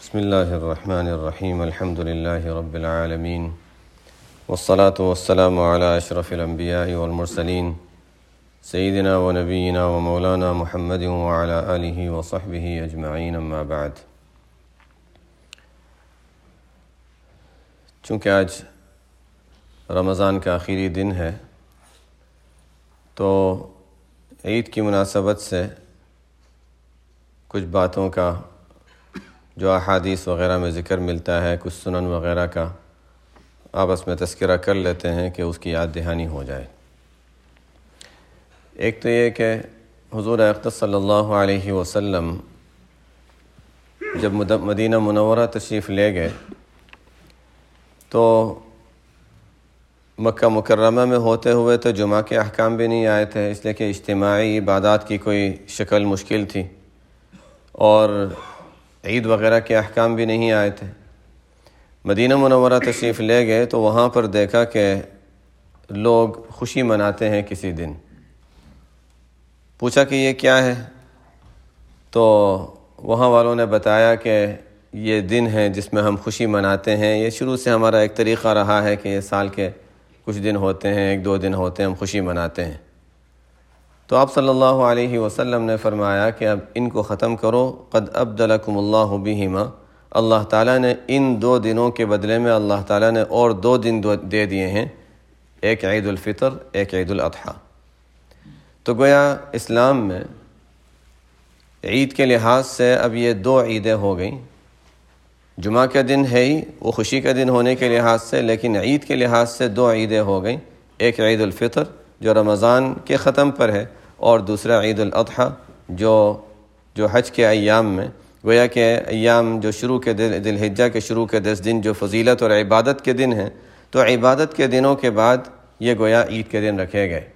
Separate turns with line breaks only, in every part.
بسم اللہ الرحمن الرحیم الحمد للہ رب العالمین والصلاة والسلام علی اشرف الانبیاء والمرسلین سیدنا و نبینا و مولانا محمد وعلی آلہ وصحبہ اجمعین اما بعد۔ چونکہ آج رمضان کا آخری دن ہے تو عید کی مناسبت سے کچھ باتوں کا جو احادیث وغیرہ میں ذکر ملتا ہے، کچھ سنن وغیرہ کا آپس میں تذکرہ کر لیتے ہیں کہ اس کی یاد دہانی ہو جائے۔ ایک تو یہ کہ حضور اقدس صلی اللہ علیہ وسلم جب مدینہ منورہ تشریف لے گئے تو مکہ مکرمہ میں ہوتے ہوئے تو جمعہ کے احکام بھی نہیں آئے تھے، اس لیے کہ اجتماعی عبادات کی کوئی شکل مشکل تھی، اور عید وغیرہ کے احکام بھی نہیں آئے تھے۔ مدینہ منورہ تشریف لے گئے تو وہاں پر دیکھا کہ لوگ خوشی مناتے ہیں کسی دن۔ پوچھا کہ یہ کیا ہے؟ تو وہاں والوں نے بتایا کہ یہ دن ہے جس میں ہم خوشی مناتے ہیں، یہ شروع سے ہمارا ایک طریقہ رہا ہے کہ یہ سال کے کچھ دن ہوتے ہیں، ایک دو دن ہوتے ہیں، ہم خوشی مناتے ہیں۔ تو آپ صلی اللہ علیہ وسلم نے فرمایا کہ اب ان کو ختم کرو، قد ابدلکم اللہ بہما، اللہ تعالیٰ نے ان دو دنوں کے بدلے میں اللہ تعالیٰ نے اور دو دن دے دیے ہیں، ایک عید الفطر، ایک عید الاضحیٰ۔ تو گویا اسلام میں عید کے لحاظ سے اب یہ دو عیدیں ہو گئیں۔ جمعہ کا دن ہے ہی وہ خوشی کا دن ہونے کے لحاظ سے، لیکن عید کے لحاظ سے دو عیدیں ہو گئیں، ایک عید الفطر جو رمضان کے ختم پر ہے، اور دوسرا عید الاضحیٰ جو حج کے ایام میں، گویا کہ ایام جو شروع کے ذی الحجہ کے شروع کے 10 دن جو فضیلت اور عبادت کے دن ہیں، تو عبادت کے دنوں کے بعد یہ گویا عید کے دن رکھے گئے۔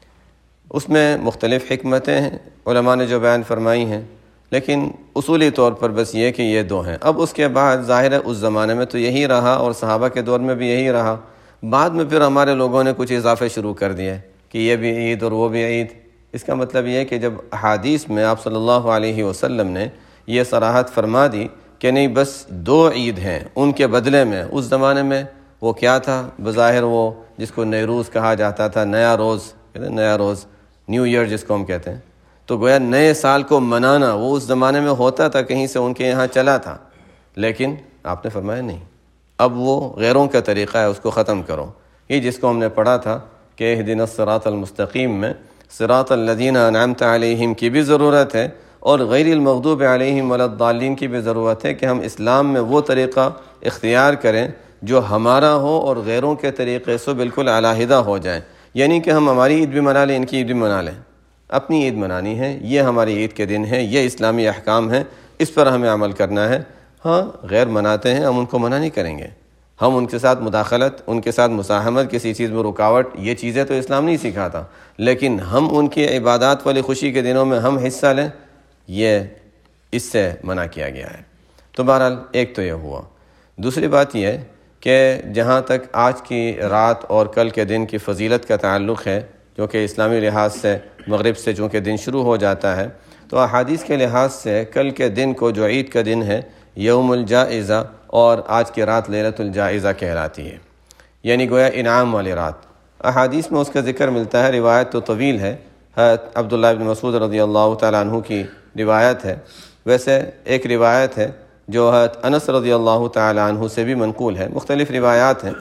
اس میں مختلف حکمتیں ہیں علماء نے جو بیان فرمائی ہیں، لیکن اصولی طور پر بس یہ کہ یہ دو ہیں۔ اب اس کے بعد ظاہر ہے اس زمانے میں تو یہی رہا، اور صحابہ کے دور میں بھی یہی رہا، بعد میں پھر ہمارے لوگوں نے کچھ اضافے شروع کر دیے کہ یہ بھی عید اور وہ بھی عید۔ اس کا مطلب یہ ہے کہ جب احادیث میں آپ صلی اللہ علیہ وسلم نے یہ صراحت فرما دی کہ نہیں بس دو عید ہیں، ان کے بدلے میں اس زمانے میں وہ کیا تھا؟ بظاہر وہ جس کو نیروز کہا جاتا تھا، نیا روز، نیو ایئر جس کو ہم کہتے ہیں، تو گویا نئے سال کو منانا وہ اس زمانے میں ہوتا تھا، کہیں سے ان کے یہاں چلا تھا، لیکن آپ نے فرمایا نہیں، اب وہ غیروں کا طریقہ ہے، اس کو ختم کرو۔ یہ جس کو ہم نے پڑھا تھا کہ اہدنا الصراط المستقیم میں صراط الذین انعمت علیہم کی بھی ضرورت ہے، اور غیر المغضوب علیہم ولا الضالین کی بھی ضرورت ہے کہ ہم اسلام میں وہ طریقہ اختیار کریں جو ہمارا ہو اور غیروں کے طریقے سے بالکل علیحدہ ہو جائیں، یعنی کہ ہم ہماری عید بھی منا لیں، ان کی عید بھی منا لیں، اپنی عید منانی ہے، یہ ہماری عید کے دن ہے، یہ اسلامی احکام ہیں، اس پر ہمیں عمل کرنا ہے۔ ہاں غیر مناتے ہیں، ہم ان کو منع نہیں کریں گے، ہم ان کے ساتھ مداخلت، ان کے ساتھ مساہمت، کسی چیز میں رکاوٹ، یہ چیزیں تو اسلام نہیں سکھاتا، لیکن ہم ان کی عبادات والی خوشی کے دنوں میں ہم حصہ لیں، یہ اس سے منع کیا گیا ہے۔ تو بہرحال ایک تو یہ ہوا۔ دوسری بات یہ کہ جہاں تک آج کی رات اور کل کے دن کی فضیلت کا تعلق ہے، جو کہ اسلامی لحاظ سے مغرب سے چونکہ دن شروع ہو جاتا ہے، تو احادیث کے لحاظ سے کل کے دن کو جو عید کا دن ہے یوم الجائزہ، اور آج کی رات لیلۃ الجائزہ کہلاتی ہے، یعنی گویا انعام والی رات۔ احادیث میں اس کا ذکر ملتا ہے، روایت تو طویل ہے، عبداللہ بن مسعود رضی اللہ تعالیٰ عنہ کی روایت ہے۔ ویسے ایک روایت ہے جو انس رضی اللہ تعالیٰ عنہ سے بھی منقول ہے، مختلف روایات ہیں۔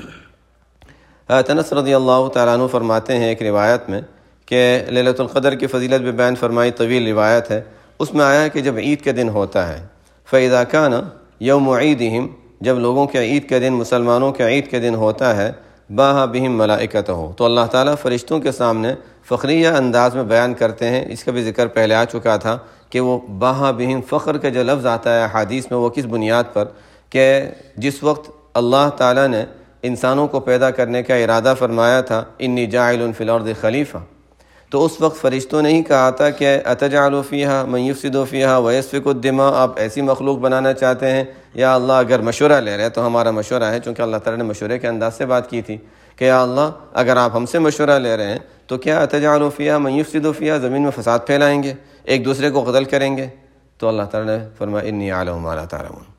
انس رضی اللہ تعالیٰ عنہ فرماتے ہیں ایک روایت میں کہ لیلۃ القدر کی فضیلت بھی بیان فرمائی، طویل روایت ہے، اس میں آیا ہے کہ جب عید کے دن ہوتا ہے، فَإِذَا كَانَ يَوْمُ عِيدِهِمْ، جب لوگوں کے عید کے دن، مسلمانوں کے عید کے دن ہوتا ہے، باہا بہم ملائکتہ، تو اللہ تعالیٰ فرشتوں کے سامنے فخریہ انداز میں بیان کرتے ہیں۔ اس کا بھی ذکر پہلے آ چکا تھا کہ وہ باہا بہم، فخر کا جو لفظ آتا ہے حدیث میں، وہ کس بنیاد پر کہ جس وقت اللہ تعالیٰ نے انسانوں کو پیدا کرنے کا ارادہ فرمایا تھا، انی جاعل فی الارض خلیفہ، تو اس وقت فرشتوں نے ہی کہا تھا کہ اتجعل فیہا من یفسد فیہا ویسفک الدماء، آپ ایسی مخلوق بنانا چاہتے ہیں یا اللہ؟ اگر مشورہ لے رہے تو ہمارا مشورہ ہے، چونکہ اللہ تعالیٰ نے مشورے کے انداز سے بات کی تھی کہ یا اللہ اگر آپ ہم سے مشورہ لے رہے ہیں تو کیا اتجعل فیہا من یفسد فیہا، زمین میں فساد پھیلائیں گے، ایک دوسرے کو قتل کریں گے؟ تو اللہ تعالیٰ نے فرمایا انی اعلم ما لا تعلمون،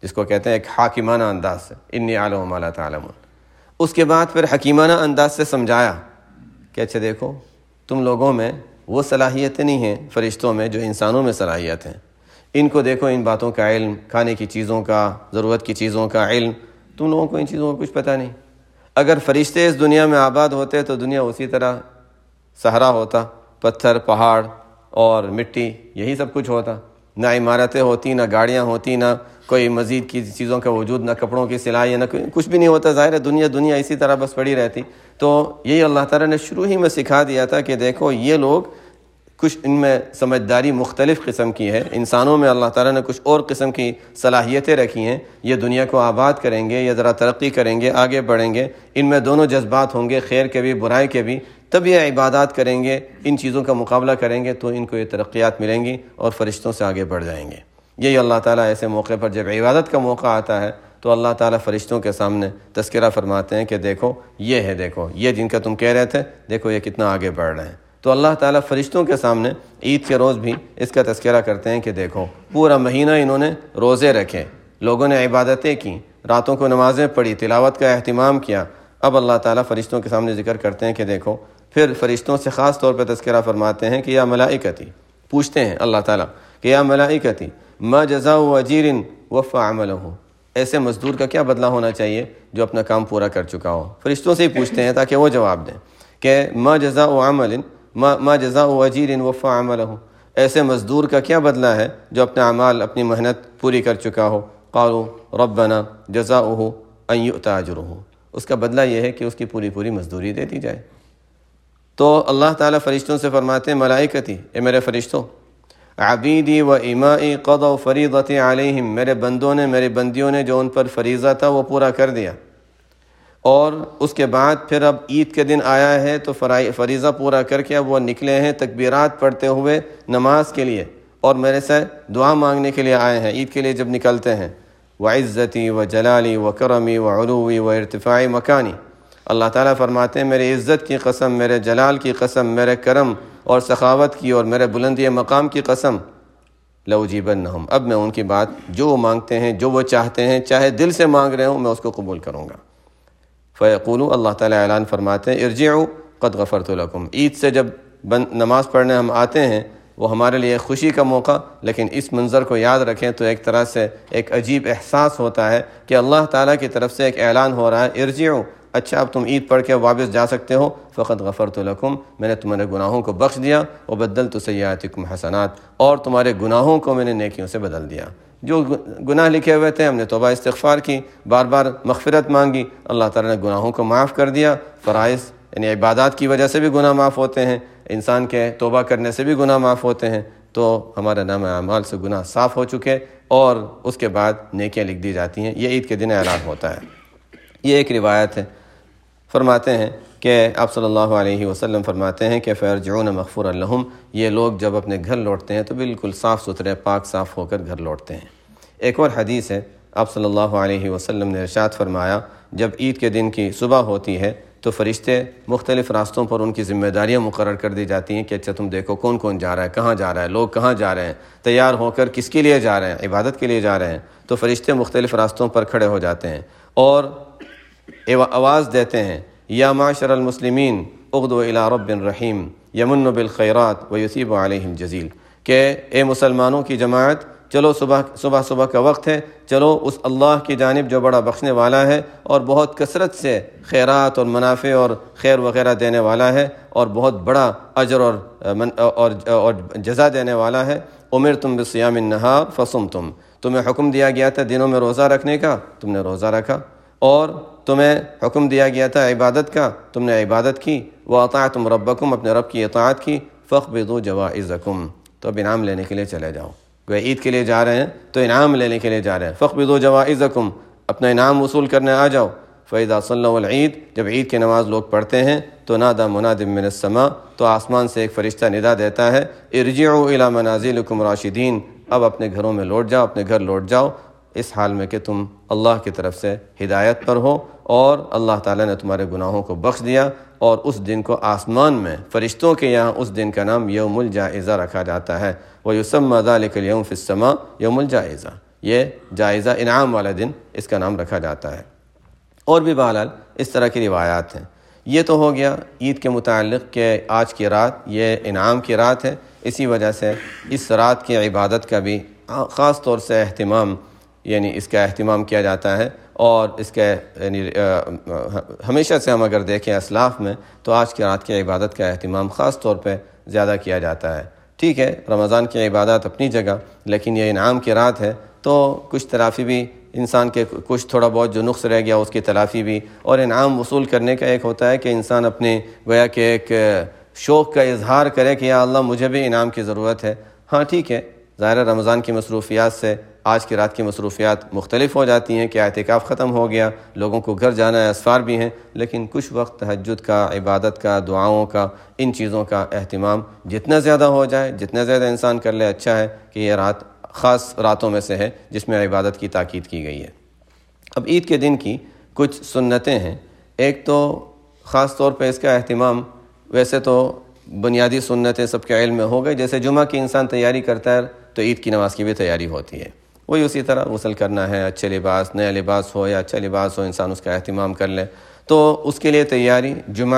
جس کو کہتے ہیں ایک حاکمانہ انداز سے، انی اعلم ما لا تعلمون۔ اس کے بعد پھر حکیمانہ انداز سے سمجھایا کہ اچھا دیکھو، تم لوگوں میں وہ صلاحیتیں نہیں ہیں فرشتوں میں جو انسانوں میں صلاحیت ہیں، ان کو دیکھو، ان باتوں کا علم، کھانے کی چیزوں کا، ضرورت کی چیزوں کا علم، تم لوگوں کو ان چیزوں کا کچھ پتہ نہیں۔ اگر فرشتے اس دنیا میں آباد ہوتے تو دنیا اسی طرح صحرا ہوتا، پتھر، پہاڑ اور مٹی، یہی سب کچھ ہوتا، نہ عمارتیں ہوتی، نہ گاڑیاں ہوتی، نہ کوئی مزید کی چیزوں کا وجود، نہ کپڑوں کی سلائی، نہ کچھ بھی نہیں ہوتا۔ ظاہر ہے دنیا اسی طرح بس پڑی رہتی۔ تو یہی اللہ تعالیٰ نے شروع ہی میں سکھا دیا تھا کہ دیکھو یہ لوگ کچھ ان میں سمجھداری مختلف قسم کی ہے، انسانوں میں اللہ تعالیٰ نے کچھ اور قسم کی صلاحیتیں رکھی ہیں، یہ دنیا کو آباد کریں گے، یہ ذرا ترقی کریں گے، آگے بڑھیں گے، ان میں دونوں جذبات ہوں گے، خیر کے بھی برائی کے بھی، تب یہ عبادات کریں گے، ان چیزوں کا مقابلہ کریں گے تو ان کو یہ ترقیات ملیں گی اور فرشتوں سے آگے بڑھ جائیں گے۔ یہی اللہ تعالیٰ ایسے موقع پر جب عبادت کا موقع آتا ہے تو اللہ تعالیٰ فرشتوں کے سامنے تذکرہ فرماتے ہیں کہ دیکھو یہ ہے، دیکھو یہ جن کا تم کہہ رہے تھے، دیکھو یہ کتنا آگے بڑھ رہے ہیں۔ تو اللہ تعالیٰ فرشتوں کے سامنے عید کے روز بھی اس کا تذکرہ کرتے ہیں کہ دیکھو پورا مہینہ انہوں نے روزے رکھے، لوگوں نے عبادتیں کی، راتوں کو نمازیں پڑھی، تلاوت کا اہتمام کیا۔ اب اللہ تعالیٰ فرشتوں کے سامنے ذکر کرتے ہیں کہ دیکھو، پھر فرشتوں سے خاص طور پہ تذکرہ فرماتے ہیں کہ یا ملائکتی، پوچھتے ہیں اللہ تعالیٰ کہ یا ملائکتی ما جزاء اجیر وفى عملہ، ایسے مزدور کا کیا بدلہ ہونا چاہیے جو اپنا کام پورا کر چکا ہو۔ فرشتوں سے ہی پوچھتے ہیں تاکہ وہ جواب دیں کہ ما جزاء عمل ما جزاء اجیر وفى عملہ، ایسے مزدور کا کیا بدلہ ہے جو اپنے اعمال، اپنی محنت پوری کر چکا ہو۔ قالوا ربنا جزاؤہ ان یؤتی اجرہ، اس کا بدلہ یہ ہے کہ اس کی پوری مزدوری دے دی جائے۔ تو اللہ تعالیٰ فرشتوں سے فرماتے ہیں ملائکتی، اے میرے فرشتوں، عبیدی و امائی قضوا فریضتی علیہم، میرے بندوں نے، میرے بندیوں نے جو ان پر فریضہ تھا وہ پورا کر دیا، اور اس کے بعد پھر اب عید کے دن آیا ہے تو فریضہ پورا کر کے اب وہ نکلے ہیں تکبیرات پڑھتے ہوئے نماز کے لیے، اور میرے سے دعا مانگنے کے لیے آئے ہیں۔ عید کے لیے جب نکلتے ہیں، وعزتی و جلالی و کرمی و علوی و ارتفاع مکانی، اللہ تعالیٰ فرماتے ہیں میرے عزت کی قسم، میرے جلال کی قسم، میرے کرم اور سخاوت کی اور میرے بلندی مقام کی قسم، لأجیبنہم، اب میں ان کی بات جو وہ مانگتے ہیں، جو وہ چاہتے ہیں، چاہے دل سے مانگ رہے ہوں، میں اس کو قبول کروں گا۔ فیقولو، اللہ تعالیٰ اعلان فرماتے ہیں ارجعوا قد غفرت لکم، عید سے جب نماز پڑھنے ہم آتے ہیں وہ ہمارے لیے خوشی کا موقع، لیکن اس منظر کو یاد رکھیں تو ایک طرح سے ایک عجیب احساس ہوتا ہے کہ اللہ تعالیٰ کی طرف سے ایک اعلان ہو رہا ہے ارجعوا، اچھا اب تم عید پڑھ کے واپس جا سکتے ہو، فقد غفرت لکم، میں نے تمہارے گناہوں کو بخش دیا، وبدلت سیئاتکم حسنات، اور تمہارے گناہوں کو میں نے نیکیوں سے بدل دیا۔ جو گناہ لکھے ہوئے تھے ہم نے توبہ استغفار کی، بار بار مغفرت مانگی، اللہ تعالیٰ نے گناہوں کو معاف کر دیا۔ فرائض یعنی عبادات کی وجہ سے بھی گناہ معاف ہوتے ہیں، انسان کے توبہ کرنے سے بھی گناہ معاف ہوتے ہیں، تو ہمارے نام اعمال سے گناہ صاف ہو چکے اور اس کے بعد نیکیاں لکھ دی جاتی ہیں۔ یہ عید کے دن اعلان ہوتا ہے۔ یہ ایک روایت ہے، فرماتے ہیں کہ آپ صلی اللہ علیہ وسلم فرماتے ہیں کہ فیرجعون مغفورا لہم، یہ لوگ جب اپنے گھر لوٹتے ہیں تو بالکل صاف ستھرے، پاک صاف ہو کر گھر لوٹتے ہیں۔ ایک اور حدیث ہے، آپ صلی اللہ علیہ وسلم نے ارشاد فرمایا جب عید کے دن کی صبح ہوتی ہے تو فرشتے مختلف راستوں پر ان کی ذمہ داریاں مقرر کر دی جاتی ہیں کہ اچھا تم دیکھو کون کون جا رہا ہے، کہاں جا رہا ہے، لوگ کہاں جا رہے ہیں، تیار ہو کر کس کے لیے جا رہے ہیں، عبادت کے لیے جا رہے ہیں۔ تو فرشتے مختلف راستوں پر کھڑے ہو جاتے ہیں اور آواز دیتے ہیں یا معاشر المسلمین اغدوا الی رب رحیم یمن بالخیرات ویثیب علیہ الجزیل، کہ اے مسلمانوں کی جماعت، چلو صبح کا وقت ہے، چلو اس اللہ کی جانب جو بڑا بخشنے والا ہے اور بہت کثرت سے خیرات اور منافع اور خیر وغیرہ دینے والا ہے اور بہت بڑا اجر اور جزا دینے والا ہے۔ امرتم بصیام النہار فصمتم، تمہیں حکم دیا گیا تھا دنوں میں روزہ رکھنے کا، تم نے روزہ رکھا، اور تمہیں حکم دیا گیا تھا عبادت کا، تم نے عبادت کی، وَأَطَعْتُمْ رَبَّكُمْ، اپنے رب کی اطاعت کی، فَاقْبِضُوا جَوَائِزَكُمْ، تو اب انعام لینے کے لیے چلے جاؤ۔ عید کے لیے جا رہے ہیں تو انعام لینے کے لیے جا رہے ہیں، فَاقْبِضُوا جَوَائِزَكُمْ، اپنا انعام وصول کرنے آ جاؤ۔ فَإِذَا صَلَّوْا الْعِيدَ، جب عید کی نماز لوگ پڑھتے ہیں تو نادى مناد من السماء، تو آسمان سے ایک فرشتہ ندا دیتا ہے ارجعوا إلى منازلكم راشدین، اب اپنے گھروں میں لوٹ جاؤ، اپنے گھر لوٹ جاؤ، اس حال میں کہ تم اللہ کی طرف سے ہدایت پر ہو اور اللہ تعالیٰ نے تمہارے گناہوں کو بخش دیا۔ اور اس دن کو آسمان میں فرشتوں کے یہاں اس دن کا نام یوم الجائزہ رکھا جاتا ہے، وَيُسَمَّى ذَلِكَ الْيَوْمِ فِي السَّمَاءِ یوم الجائزہ، یہ جائزہ انعام والا دن اس کا نام رکھا جاتا ہے۔ اور بھی بہرحال اس طرح کی روایات ہیں۔ یہ تو ہو گیا عید کے متعلق کہ آج کی رات یہ انعام کی رات ہے، اسی وجہ سے اس رات کی عبادت کا بھی خاص طور سے اہتمام، یعنی اس کا اہتمام کیا جاتا ہے، اور اس کے یعنی ہمیشہ سے ہم اگر دیکھیں اسلاف میں تو آج کی رات کی عبادت کا اہتمام خاص طور پہ زیادہ کیا جاتا ہے۔ ٹھیک ہے، رمضان کی عبادت اپنی جگہ، لیکن یہ انعام کی رات ہے تو کچھ تلافی بھی انسان کے، کچھ تھوڑا بہت جو نقص رہ گیا اس کی تلافی بھی، اور انعام وصول کرنے کا ایک ہوتا ہے کہ انسان اپنے گویا کہ ایک شوق کا اظہار کرے کہ یا اللہ مجھے بھی انعام کی ضرورت ہے۔ ہاں ٹھیک ہے، ظاہر رمضان کی مصروفیات سے آج کی رات کی مصروفیات مختلف ہو جاتی ہیں کہ اعتکاف ختم ہو گیا، لوگوں کو گھر جانا ہے، اسفار بھی ہیں، لیکن کچھ وقت تہجد کا، عبادت کا، دعاؤں کا، ان چیزوں کا اہتمام جتنا زیادہ ہو جائے، جتنا زیادہ انسان کر لے اچھا ہے کہ یہ رات خاص راتوں میں سے ہے جس میں عبادت کی تاکید کی گئی ہے۔ اب عید کے دن کی کچھ سنتیں ہیں۔ ایک تو خاص طور پہ اس کا اہتمام، ویسے تو بنیادی سنتیں سب کے علم میں ہو گئے، جیسے جمعہ کی انسان تیاری کرتا ہے تو عید کی نماز کی بھی تیاری ہوتی ہے، وہی اسی طرح غسل کرنا ہے، اچھے لباس، نیا لباس ہو یا اچھا لباس ہو، انسان اس کا اہتمام کر لے، تو اس کے لیے تیاری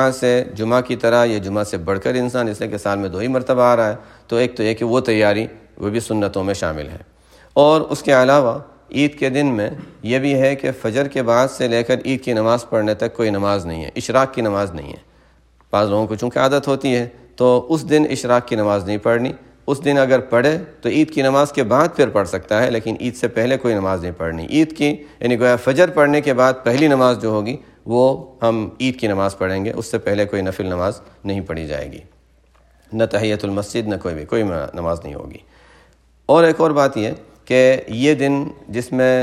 جمعہ کی طرح یا جمعہ سے بڑھ کر انسان، اس لیے کہ سال میں 2 ہی مرتبہ آ رہا ہے، تو ایک تو یہ کہ وہ تیاری وہ بھی سنتوں میں شامل ہے۔ اور اس کے علاوہ عید کے دن میں یہ بھی ہے کہ فجر کے بعد سے لے کر عید کی نماز پڑھنے تک کوئی نماز نہیں ہے، اشراق کی نماز نہیں ہے۔ بعض لوگوں کو چونکہ عادت ہوتی ہے تو اس دن اشراق کی نماز نہیں پڑھنی، اس دن اگر پڑھے تو عید کی نماز کے بعد پھر پڑھ سکتا ہے، لیکن عید سے پہلے کوئی نماز نہیں پڑھنی۔ عید کی یعنی گویا فجر پڑھنے کے بعد پہلی نماز جو ہوگی وہ ہم عید کی نماز پڑھیں گے، اس سے پہلے کوئی نفل نماز نہیں پڑھی جائے گی، نہ تحیۃ المسجد، نہ کوئی نماز نہیں ہوگی۔ اور ایک اور بات یہ کہ یہ دن جس میں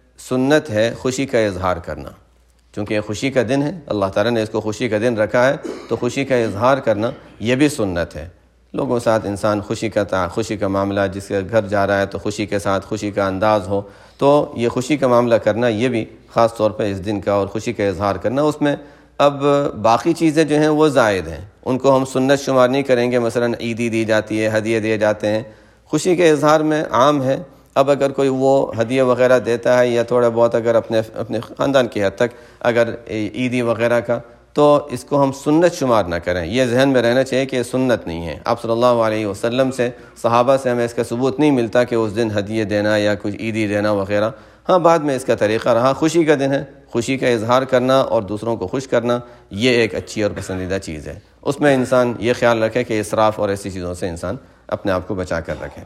سنت ہے خوشی کا اظہار کرنا، چونکہ یہ خوشی کا دن ہے، اللہ تعالیٰ نے اس کو خوشی کا دن رکھا ہے، تو خوشی کا اظہار کرنا یہ بھی سنت ہے۔ لوگوں کے ساتھ انسان خوشی کا معاملہ، جس کے گھر جا رہا ہے تو خوشی کے ساتھ خوشی کا انداز ہو، تو یہ خوشی کا معاملہ کرنا یہ بھی خاص طور پہ اس دن کا، اور خوشی کا اظہار کرنا۔ اس میں اب باقی چیزیں جو ہیں وہ زائد ہیں، ان کو ہم سنت شمار نہیں کریں گے، مثلا عیدی دی جاتی ہے، ہدیے دیے جاتے ہیں، خوشی کے اظہار میں عام ہے۔ اب اگر کوئی وہ ہدیہ وغیرہ دیتا ہے یا تھوڑا بہت اگر اپنے خاندان کی حد تک اگر عیدی وغیرہ کا، تو اس کو ہم سنت شمار نہ کریں، یہ ذہن میں رہنا چاہیے کہ یہ سنت نہیں ہے۔ آپ صلی اللہ علیہ وسلم سے، صحابہ سے ہمیں اس کا ثبوت نہیں ملتا کہ اس دن ہدیے دینا یا کچھ عیدی دینا وغیرہ۔ ہاں بعد میں اس کا طریقہ رہا، خوشی کا دن ہے، خوشی کا اظہار کرنا اور دوسروں کو خوش کرنا یہ ایک اچھی اور پسندیدہ چیز ہے۔ اس میں انسان یہ خیال رکھے کہ اسراف اور ایسی چیزوں سے انسان اپنے آپ کو بچا کر رکھے۔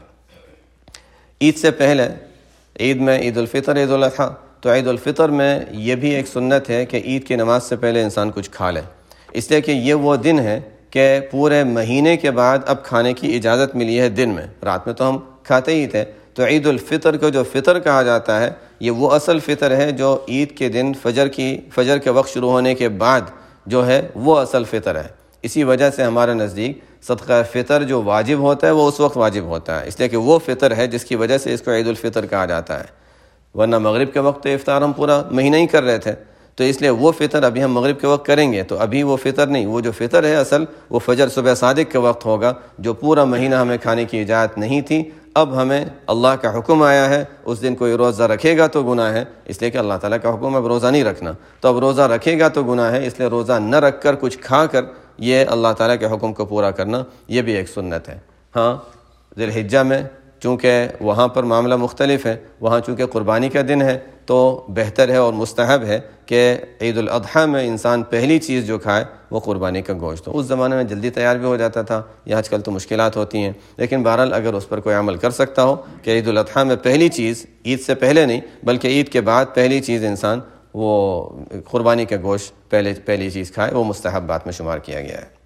عید سے پہلے، عید میں عید الفطر، عید الاضحیٰ، تو عید الفطر میں یہ بھی ایک سنت ہے کہ عید کی نماز سے پہلے انسان کچھ کھا لے، اس لیے کہ یہ وہ دن ہے کہ پورے مہینے کے بعد اب کھانے کی اجازت ملی ہے دن میں، رات میں تو ہم کھاتے ہی تھے۔ تو عید الفطر کو جو فطر کہا جاتا ہے، یہ وہ اصل فطر ہے جو عید کے دن فجر کے وقت شروع ہونے کے بعد جو ہے وہ اصل فطر ہے۔ اسی وجہ سے ہمارے نزدیک صدقہ فطر جو واجب ہوتا ہے وہ اس وقت واجب ہوتا ہے، اس لیے کہ وہ فطر ہے جس کی وجہ سے اس کو عید الفطر کہا جاتا ہے۔ ورنہ مغرب کے وقت تو افطار ہم پورا مہینہ ہی کر رہے تھے، تو اس لیے وہ فطر ابھی ہم مغرب کے وقت کریں گے، تو ابھی وہ فطر نہیں، وہ جو فطر ہے اصل وہ فجر صبح صادق کے وقت ہوگا، جو پورا مہینہ ہمیں کھانے کی اجازت نہیں تھی، اب ہمیں اللہ کا حکم آیا ہے، اس دن کوئی روزہ رکھے گا تو گناہ ہے، اس لیے کہ اللہ تعالیٰ کا حکم اب روزہ نہیں رکھنا، تو اب روزہ رکھے گا تو گناہ ہے، اس لیے روزہ نہ رکھ کر کچھ کھا کر یہ اللہ تعالیٰ کے حکم کو پورا کرنا یہ بھی ایک سنت ہے۔ ہاں ذی الحجہ میں چونکہ وہاں پر معاملہ مختلف ہے، وہاں چونکہ قربانی کا دن ہے تو بہتر ہے اور مستحب ہے کہ عید الاضحیٰ میں انسان پہلی چیز جو کھائے وہ قربانی کا گوشت ہو۔ اس زمانے میں جلدی تیار بھی ہو جاتا تھا، یہ آج کل تو مشکلات ہوتی ہیں، لیکن بہرحال اگر اس پر کوئی عمل کر سکتا ہو کہ عید الاضحیٰ میں پہلی چیز، عید سے پہلے نہیں بلکہ عید کے بعد پہلی چیز انسان وہ قربانی کا گوشت پہلی چیز کھائے، وہ مستحب بات میں شمار کیا گیا ہے۔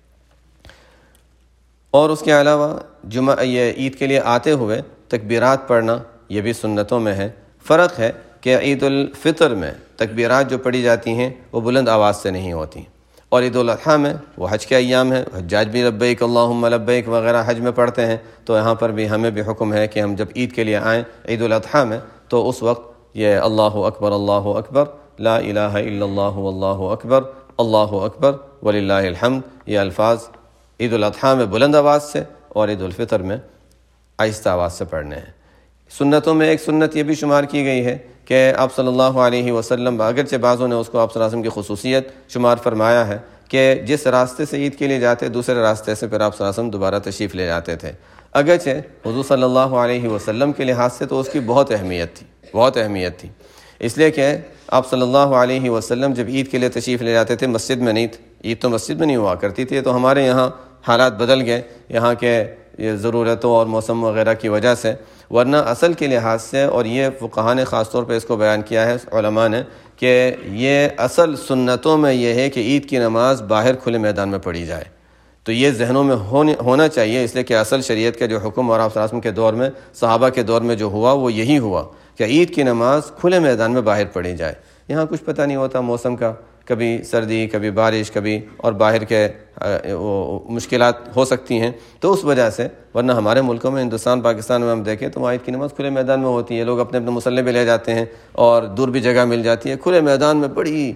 اور اس کے علاوہ یہ عید کے لیے آتے ہوئے تکبیرات پڑھنا یہ بھی سنتوں میں ہے۔ فرق ہے کہ عید الفطر میں تکبیرات جو پڑھی جاتی ہیں وہ بلند آواز سے نہیں ہوتی، اور عید الاضحیٰ میں وہ حج کے ایام ہے، حجاج بھی لبیک اللہم لبیک وغیرہ حج میں پڑھتے ہیں، تو یہاں پر بھی ہمیں بھی حکم ہے کہ ہم جب عید کے لیے آئیں عید الاضحیٰ میں تو اس وقت یہ اللہ اکبر لا الہ الا اللہ واللہ اکبر وللہ الحمد یہ الفاظ عید الاضحیٰ میں بلند آواز سے اور عید الفطر میں آہستہ آواز سے پڑھنے ہیں۔ سنتوں میں ایک سنت یہ بھی شمار کی گئی ہے کہ آپ صلی اللہ علیہ وسلم، اگرچہ بعضوں نے اس کو آپ صلی اللہ علیہ وسلم کی خصوصیت شمار فرمایا ہے کہ جس راستے سے عید کے لیے جاتے دوسرے راستے سے پھر آپ صلی اللہ علیہ وسلم دوبارہ تشریف لے جاتے تھے۔ اگرچہ حضور صلی اللہ علیہ وسلم کے لحاظ سے تو اس کی بہت اہمیت تھی، اس لیے کہ آپ صلی اللہ علیہ وسلم جب عید کے لیے تشریف لے جاتے تھے مسجد میں نہیں تھے، عید تو مسجد میں نہیں ہوا کرتی تھی، تو ہمارے یہاں حالات بدل گئے یہاں کے ضرورتوں اور موسم وغیرہ کی وجہ سے، ورنہ اصل کے لحاظ سے، اور یہ فقہاء نے خاص طور پہ اس کو بیان کیا ہے علماء نے، کہ یہ اصل سنتوں میں یہ ہے کہ عید کی نماز باہر کھلے میدان میں پڑھی جائے، تو یہ ذہنوں میں ہونا چاہیے، اس لیے کہ اصل شریعت کا جو حکم اور آپ صلی اللہ علیہ وسلم کے دور میں، صحابہ کے دور میں جو ہوا وہ یہی ہوا کہ عید کی نماز کھلے میدان میں باہر پڑھی جائے۔ یہاں کچھ پتہ نہیں ہوتا موسم کا، کبھی سردی کبھی بارش کبھی اور باہر کے مشکلات ہو سکتی ہیں، تو اس وجہ سے، ورنہ ہمارے ملکوں میں ہندوستان پاکستان میں ہم دیکھیں تو وہاں عید کی نماز کھلے میدان میں ہوتی ہے، لوگ اپنے مصلی بھی لے جاتے ہیں اور دور بھی جگہ مل جاتی ہے، کھلے میدان میں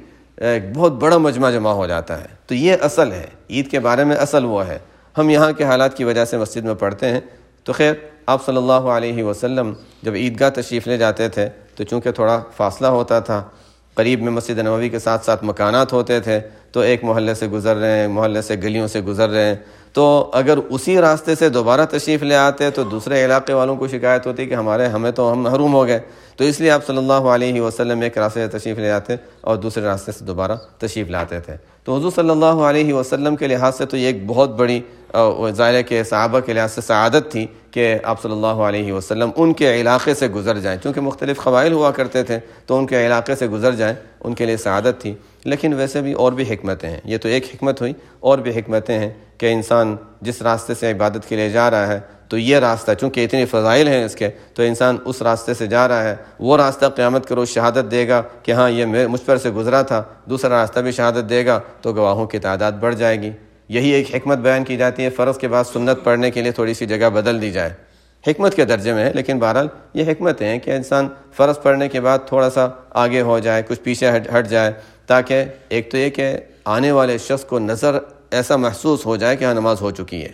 بہت بڑا مجمع جمع ہو جاتا ہے۔ تو یہ اصل ہے عید کے بارے میں، اصل وہ ہے، ہم یہاں کے حالات کی وجہ سے مسجد میں پڑھتے ہیں۔ تو خیر آپ صلی اللہ علیہ وسلم جب عیدگاہ تشریف لے جاتے تھے تو چونکہ تھوڑا فاصلہ ہوتا تھا، قریب میں مسجد نبوی کے ساتھ ساتھ مکانات ہوتے تھے، تو ایک محلے سے گزر رہے ہیں، محلے سے گلیوں سے گزر رہے ہیں، تو اگر اسی راستے سے دوبارہ تشریف لے آتے تو دوسرے علاقے والوں کو شکایت ہوتی کہ ہم محروم ہو گئے، تو اس لیے آپ صلی اللہ علیہ وسلم ایک راستے سے تشریف لے آتے اور دوسرے راستے سے دوبارہ تشریف لاتے تھے۔ تو حضور صلی اللہ علیہ وسلم کے لحاظ سے تو یہ ایک بہت بڑی ظاہر ہے کہ صحابہ کے لحاظ سے سعادت تھی کہ آپ صلی اللہ علیہ وسلم ان کے علاقے سے گزر جائیں، چونکہ مختلف قبائل ہوا کرتے تھے تو ان کے علاقے سے گزر جائیں ان کے لیے سعادت تھی۔ لیکن ویسے بھی اور بھی حکمتیں ہیں، یہ تو ایک حکمت ہوئی، اور بھی حکمتیں ہیں کہ انسان جس راستے سے عبادت کے لیے جا رہا ہے تو یہ راستہ چونکہ اتنی فضائل ہیں اس کے، تو انسان اس راستے سے جا رہا ہے، وہ راستہ قیامت کے روز شہادت دے گا کہ ہاں یہ مجھ پر سے گزرا تھا، دوسرا راستہ بھی شہادت دے گا تو گواہوں کی تعداد بڑھ جائے گی۔ یہی ایک حکمت بیان کی جاتی ہے، فرض کے بعد سنت پڑھنے کے لیے تھوڑی سی جگہ بدل دی جائے، حکمت کے درجے میں ہے، لیکن بہرحال یہ حکمتیں ہیں کہ انسان فرض پڑھنے کے بعد تھوڑا سا آگے ہو جائے، کچھ پیچھے ہٹ جائے، تاکہ ایک تو یہ کہ آنے والے شخص کو نظر ایسا محسوس ہو جائے کہ ہاں نماز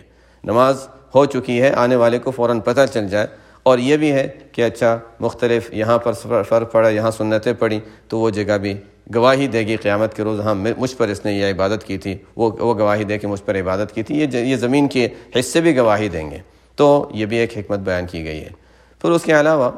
ہو چکی ہے، آنے والے کو فوراً پتہ چل جائے، اور یہ بھی ہے کہ اچھا مختلف یہاں پر فرق پڑا، یہاں سنتیں پڑھی تو وہ جگہ بھی گواہی دے گی قیامت کے روز، ہاں مجھ پر اس نے یہ عبادت کی تھی، وہ گواہی دے کہ مجھ پر عبادت کی تھی، یہ زمین کے حصے بھی گواہی دیں گے، تو یہ بھی ایک حکمت بیان کی گئی ہے۔ پھر اس کے علاوہ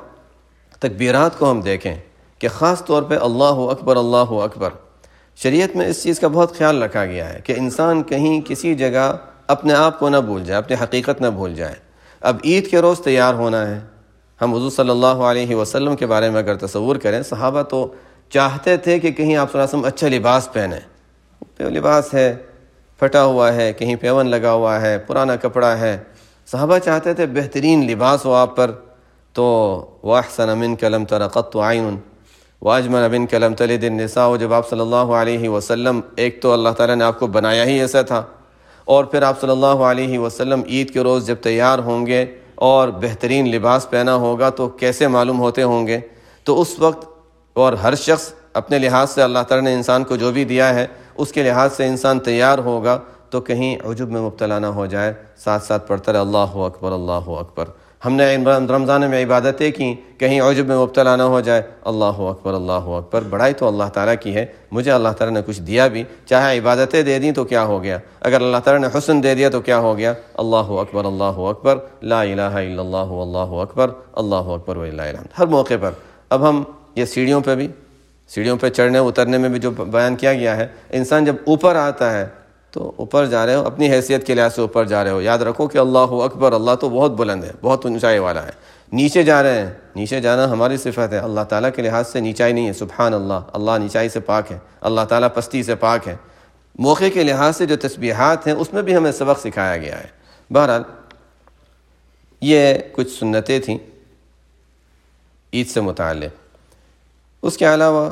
تکبیرات کو ہم دیکھیں کہ خاص طور پہ اللہ اکبر، شریعت میں اس چیز کا بہت خیال رکھا گیا ہے کہ انسان کہیں کسی جگہ اپنے آپ کو نہ بھول جائے، اپنی حقیقت نہ بھول جائے۔ اب عید کے روز تیار ہونا ہے، ہم حضور صلی اللہ علیہ وسلم کے بارے میں اگر تصور کریں، صحابہ تو چاہتے تھے کہ کہیں آپ صلی اللہ علیہ وسلم اچھا لباس پہنیں، لباس ہے پھٹا ہوا ہے، کہیں پیون لگا ہوا ہے، پرانا کپڑا ہے، صحابہ چاہتے تھے بہترین لباس ہو آپ پر، تو وَأَحْسَنَ مِنْكَ لَمْ تَرَ قَطُّ عَيْنٌ وَأَجْمَلَ مِنْكَ لَمْ تَلِدِ النِّسَاءُ، جب آپ صلی اللہ علیہ وسلم، ایک تو اللہ تعالیٰ نے آپ کو بنایا ہی ایسا تھا، اور پھر آپ صلی اللہ علیہ وسلم عید کے روز جب تیار ہوں گے اور بہترین لباس پہنا ہوگا تو کیسے معلوم ہوتے ہوں گے۔ تو اس وقت اور ہر شخص اپنے لحاظ سے اللہ تعالیٰ نے انسان کو جو بھی دیا ہے اس کے لحاظ سے انسان تیار ہوگا تو کہیں عجب میں مبتلا نہ ہو جائے، ساتھ ساتھ پڑھتا رہے اللہ اکبر۔ ہم نے رمضان میں عبادتیں کی، کہیں عجب میں مبتلا نہ ہو جائے، اللہ اکبر، بڑائی تو اللہ تعالیٰ کی ہے، مجھے اللہ تعالیٰ نے کچھ دیا بھی، چاہے عبادتیں دے دیں تو کیا ہو گیا، اگر اللہ تعالیٰ نے حسن دے دیا تو کیا ہو گیا، اللہ اکبر، لا الہ الا اللہ، اللہ اکبر وللہ الحمد۔ ہر موقع پر اب ہم یہ سیڑھیوں پہ چڑھنے اترنے میں بھی جو بیان کیا گیا ہے، انسان جب اوپر آتا ہے تو اوپر جا رہے ہو، اپنی حیثیت کے لحاظ سے اوپر جا رہے ہو، یاد رکھو کہ اللہ اکبر، اللہ تو بہت بلند ہے، بہت اونچائی والا ہے۔ نیچے جا رہے ہیں، نیچے جانا ہماری صفت ہے، اللہ تعالیٰ کے لحاظ سے نیچائی نہیں ہے، سبحان اللہ، اللہ نیچائی سے پاک ہے، اللہ تعالیٰ پستی سے پاک ہے۔ موقع کے لحاظ سے جو تسبیحات ہیں اس میں بھی ہمیں سبق سکھایا گیا ہے۔ بہرحال یہ کچھ سنتیں تھیں عید سے متعلق۔ اس کے علاوہ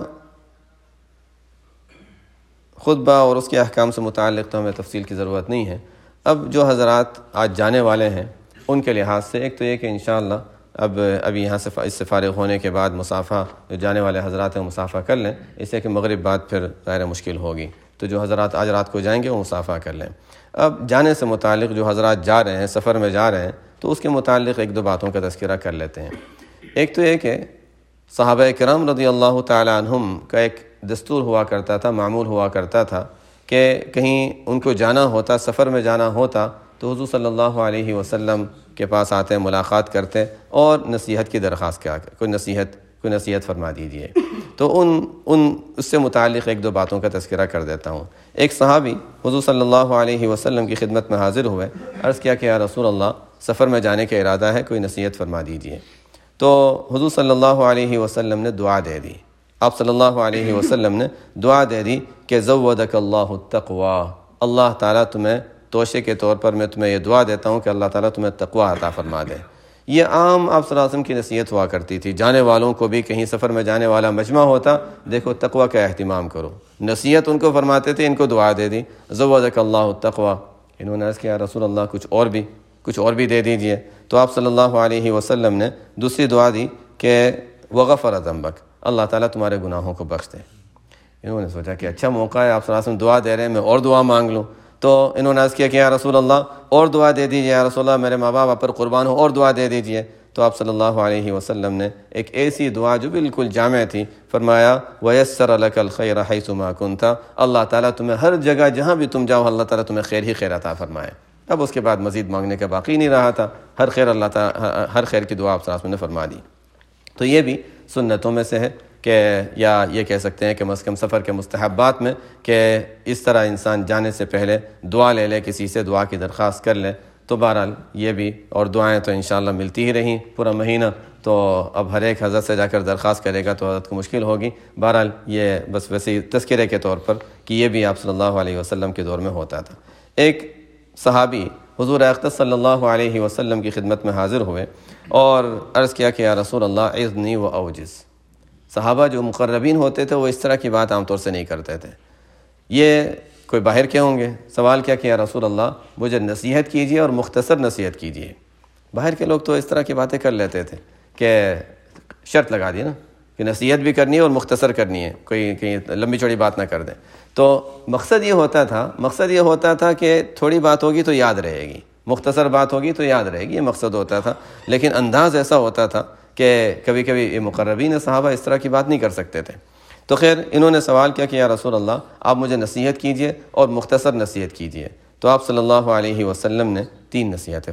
خطبہ اور اس کے احکام سے متعلق تو ہمیں تفصیل کی ضرورت نہیں ہے۔ اب جو حضرات آج جانے والے ہیں ان کے لحاظ سے ایک تو یہ کہ انشاءاللہ ابھی یہاں سے اس سے فارغ ہونے کے بعد مصافحہ، جو جانے والے حضرات ہیں مصافحہ کر لیں، اس سے کہ مغرب بعد پھر ظاہر مشکل ہوگی، تو جو حضرات آج رات کو جائیں گے وہ مصافحہ کر لیں۔ اب جانے سے متعلق جو حضرات جا رہے ہیں، سفر میں جا رہے ہیں، تو اس کے متعلق ایک دو باتوں کا تذکرہ کر لیتے ہیں ایک تو یہ کہ صحابہ کرام رضی اللہ تعالی عنہم کا ایک دستور ہوا کرتا تھا، معمول ہوا کرتا تھا کہ کہیں ان کو جانا ہوتا، سفر میں جانا ہوتا تو حضور صلی اللہ علیہ وسلم کے پاس آتے، ملاقات کرتے اور نصیحت کی درخواست کیا، کوئی نصیحت فرما دیجیے۔ تو اس سے متعلق ایک دو باتوں کا تذکرہ کر دیتا ہوں۔ ایک صحابی حضور صلی اللہ علیہ وسلم کی خدمت میں حاضر ہوئے، عرض کیا کہ یا رسول اللہ سفر میں جانے کا ارادہ ہے، کوئی نصیحت فرما دیجیے۔ تو حضور صلی اللہ علیہ وسلم نے دعا دے دی، آپ صلی اللہ علیہ وسلم نے دعا دے دی کہ زودک اللہ التقوی، اللہ تعالیٰ تمہیں توشے کے طور پر میں تمہیں یہ دعا دیتا ہوں کہ اللہ تعالیٰ تمہیں تقوی عطا فرما دے۔ یہ عام آپ صلی اللہ علیہ وسلم کی نصیحت ہوا کرتی تھی، جانے والوں کو بھی کہیں سفر میں جانے والا مجمع ہوتا، دیکھو تقوی کا اہتمام کرو، نصیحت ان کو فرماتے تھے، ان کو دعا دے دی زودک اللہ التقوی۔ انہوں نے عرض کیا رسول اللہ کچھ اور بھی دے دیجئے۔ تو آپ صلی اللہ علیہ وسلم نے دوسری دعا دی کہ وغفر ذنبک، اللہ تعالیٰ تمہارے گناہوں کو بخش دے۔ انہوں نے سوچا کہ اچھا موقع ہے، آپ صلی اللہ علیہ وسلم دعا دے رہے ہیں، میں اور دعا مانگ لوں۔ تو انہوں نے عرض کیا کہ یا رسول اللہ اور دعا دے دیجئے، یا رسول اللہ میرے ماں باپ آپ پر قربان ہو، اور دعا دے دیجئے۔ تو آپ صلی اللہ علیہ وسلم نے ایک ایسی دعا جو بالکل جامع تھی فرمایا وَيَسَّرَ لَكَ الْخَيْرَ حَيْثُ مَا كُنْتَ، اللہ تعالیٰ تمہیں ہر جگہ جہاں بھی تم جاؤ اللہ تعالیٰ تمہیں خیر ہی خیر عطا فرمائے۔ اب اس کے بعد مزید مانگنے کا باقی نہیں رہا تھا، ہر خیر کی دعا آپ صلی اللہ علیہ وسلم نے فرما دی۔ تو یہ بھی سنتوں میں سے ہے کہ یا یہ کہہ سکتے ہیں کہ کم از کم سفر کے مستحبات میں کہ اس طرح انسان جانے سے پہلے دعا لے لے، کسی سے دعا کی درخواست کر لے۔ تو بہرحال یہ بھی، اور دعائیں تو انشاءاللہ ملتی ہی رہیں پورا مہینہ، تو اب ہر ایک حضرت سے جا کر درخواست کرے گا تو حضرت کو مشکل ہوگی۔ بہرحال یہ بس ویسے ہی تذکرے کے طور پر کہ یہ بھی آپ صلی اللہ علیہ وسلم کے دور میں ہوتا تھا۔ ایک صحابی حضور اقدس صلی اللہ علیہ وسلم کی خدمت میں حاضر ہوئے اور عرض کیا کہ یا رسول اللہ اذنی و اوجز۔ صحابہ جو مقربین ہوتے تھے وہ اس طرح کی بات عام طور سے نہیں کرتے تھے، یہ کوئی باہر کے ہوں گے، سوال کیا کہ یا رسول اللہ مجھے نصیحت کیجیے اور مختصر نصیحت کیجیے۔ باہر کے لوگ تو اس طرح کی باتیں کر لیتے تھے کہ شرط لگا دی نا کہ نصیحت بھی کرنی ہے اور مختصر کرنی ہے، کوئی کہیں لمبی چوڑی بات نہ کر دیں۔ تو مقصد یہ ہوتا تھا کہ تھوڑی بات ہوگی تو یاد رہے گی، مختصر بات ہوگی تو یاد رہے گی، یہ مقصد ہوتا تھا۔ لیکن انداز ایسا ہوتا تھا کہ کبھی کبھی یہ مقربین صحابہ اس طرح کی بات نہیں کر سکتے تھے۔ تو خیر انہوں نے سوال کیا کہ یا رسول اللہ آپ مجھے نصیحت کیجئے اور مختصر نصیحت کیجئے۔ تو آپ صلی اللہ علیہ وسلم نے تین نصیحتیں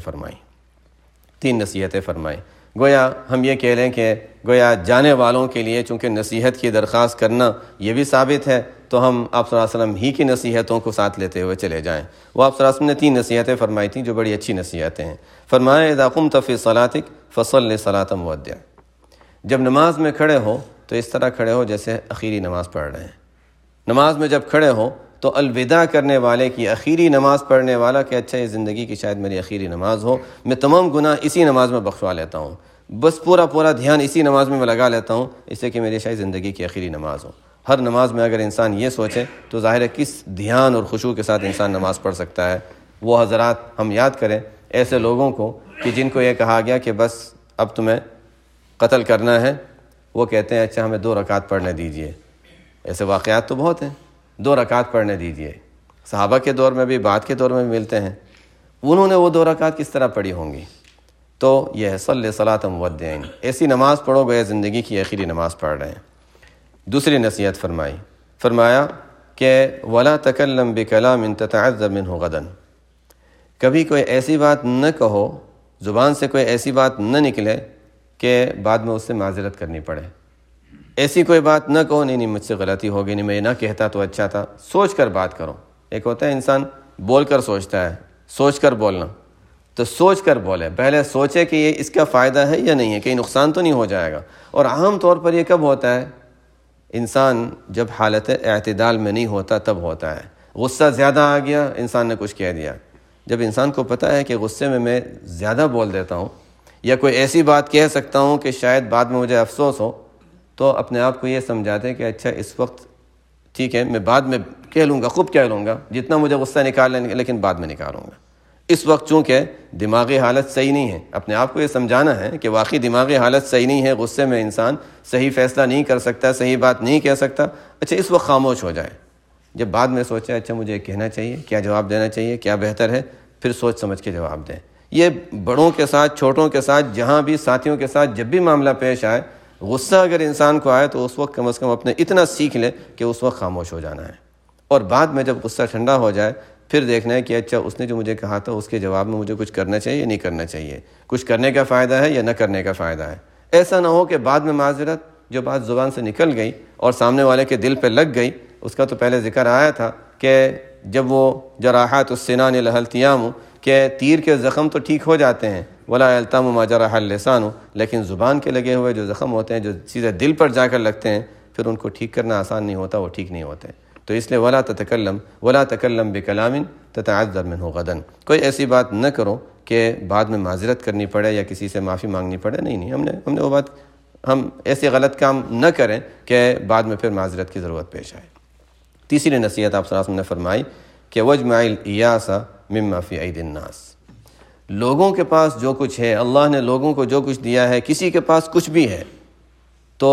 فرمائیں۔ گویا ہم یہ کہہ لیں کہ گویا جانے والوں کے لیے چونکہ نصیحت کی درخواست کرنا یہ بھی ثابت ہے، تو ہم آپ صلی اللہ علیہ وسلم ہی کی نصیحتوں کو ساتھ لیتے ہوئے چلے جائیں۔ وہ آپ صلی اللہ علیہ وسلم نے تین نصیحتیں فرمائی تھیں جو بڑی اچھی نصیحتیں ہیں۔ فرمایا اذا قمت فی صلاتک فصل صلاۃ مودع، جب نماز میں کھڑے ہو تو اس طرح کھڑے ہو جیسے اخیری نماز پڑھ رہے ہیں۔ نماز میں جب کھڑے ہو تو الوداع کرنے والے کی، اخیری نماز پڑھنے والا کہ اچھا یہ زندگی کی شاید میری اخیری نماز ہو، میں تمام گناہ اسی نماز میں بخشوا لیتا ہوں، بس پورا دھیان اسی نماز میں لگا لیتا ہوں، اس سے کہ میری شاید زندگی کی اخیری نماز ہو۔ ہر نماز میں اگر انسان یہ سوچے تو ظاہر ہے کس دھیان اور خشوع کے ساتھ انسان نماز پڑھ سکتا ہے۔ وہ حضرات ہم یاد کریں ایسے لوگوں کو کہ جن کو یہ کہا گیا کہ بس اب تمہیں قتل کرنا ہے، وہ کہتے ہیں اچھا ہمیں 2 رکعت پڑھنے دیجئے۔ ایسے واقعات تو بہت ہیں، 2 رکعت پڑھنے دیجئے۔ صحابہ کے دور میں بھی، بعد کے دور میں بھی ملتے ہیں۔ انہوں نے وہ 2 رکعت کس طرح پڑھی ہوں گی؟ تو یہ ہے صلی صلاۃ مودع، ایسی نماز پڑھو گویا زندگی کی آخری نماز پڑھ رہے ہیں۔ دوسری نصیحت فرمایا کہ ولا تکلم بکلام تتعذر منہ غدا، کبھی کوئی ایسی بات نہ کہو، زبان سے کوئی ایسی بات نہ نکلے کہ بعد میں اس سے معذرت کرنی پڑے۔ ایسی کوئی بات نہ کہو، نہیں مجھ سے غلطی ہوگی، نہیں میں نہ کہتا تو اچھا تھا، سوچ کر بات کرو۔ ایک ہوتا ہے انسان بول کر سوچتا ہے، سوچ کر بولنا، تو سوچ کر بولے، پہلے سوچے کہ یہ اس کا فائدہ ہے یا نہیں ہے، کہیں نقصان تو نہیں ہو جائے گا۔ اور عام طور پر یہ کب ہوتا ہے؟ انسان جب حالت اعتدال میں نہیں ہوتا تب ہوتا ہے۔ غصہ زیادہ آ گیا، انسان نے کچھ کہہ دیا۔ جب انسان کو پتہ ہے کہ غصے میں زیادہ بول دیتا ہوں یا کوئی ایسی بات کہہ سکتا ہوں کہ شاید بعد میں مجھے افسوس ہو، تو اپنے آپ کو یہ سمجھاتے کہ اچھا اس وقت ٹھیک ہے، میں بعد میں کہہ لوں گا، خوب کہہ لوں گا، جتنا مجھے غصہ نکالنے لیکن بعد میں نکالوں گا۔ اس وقت چونکہ دماغی حالت صحیح نہیں ہے، اپنے آپ کو یہ سمجھانا ہے کہ واقعی دماغی حالت صحیح نہیں ہے، غصے میں انسان صحیح فیصلہ نہیں کر سکتا، صحیح بات نہیں کہہ سکتا، اچھا اس وقت خاموش ہو جائے۔ جب بعد میں سوچے اچھا مجھے کہنا چاہیے، کیا جواب دینا چاہیے، کیا بہتر ہے، پھر سوچ سمجھ کے جواب دیں۔ یہ بڑوں کے ساتھ، چھوٹوں کے ساتھ، جہاں بھی ساتھیوں کے ساتھ جب بھی معاملہ پیش آئے، غصہ اگر انسان کو آئے تو اس وقت کم از کم اپنے اتنا سیکھ لے کہ اس وقت خاموش ہو جانا ہے، اور بعد میں جب غصہ ٹھنڈا ہو جائے پھر دیکھنا ہے کہ اچھا اس نے جو مجھے کہا تھا اس کے جواب میں مجھے کچھ کرنا چاہیے یا نہیں کرنا چاہیے، کچھ کرنے کا فائدہ ہے یا نہ کرنے کا فائدہ ہے۔ ایسا نہ ہو کہ بعد میں معذرت جو بات زبان سے نکل گئی اور سامنے والے کے دل پہ لگ گئی، اس کا تو پہلے ذکر آیا تھا کہ جب وہ جراحات السنان لها التیام، کہ تیر کے زخم تو ٹھیک ہو جاتے ہیں، ولا یلتم ما جرح اللسان، لیکن زبان کے لگے ہوئے جو زخم ہوتے ہیں، جو سیدھے دل پر جا کر لگتے ہیں، پھر ان کو ٹھیک کرنا آسان نہیں ہوتا، وہ ٹھیک نہیں ہوتے۔ تو اس لیے ولا تکلم بکلام تتعذر منہ غدا، کوئی ایسی بات نہ کرو کہ بعد میں معذرت کرنی پڑے یا کسی سے معافی مانگنی پڑے۔ نہیں، ہم نے وہ بات، ہم ایسے غلط کام نہ کریں کہ بعد میں پھر معذرت کی ضرورت پیش آئے۔ تیسری نصیحت آپ صلی اللہ علیہ وسلم نے فرمائی کہ وجمع الایاس مما فی ایدی الناس، لوگوں کے پاس جو کچھ ہے، اللہ نے لوگوں کو جو کچھ دیا ہے، کسی کے پاس کچھ بھی ہے تو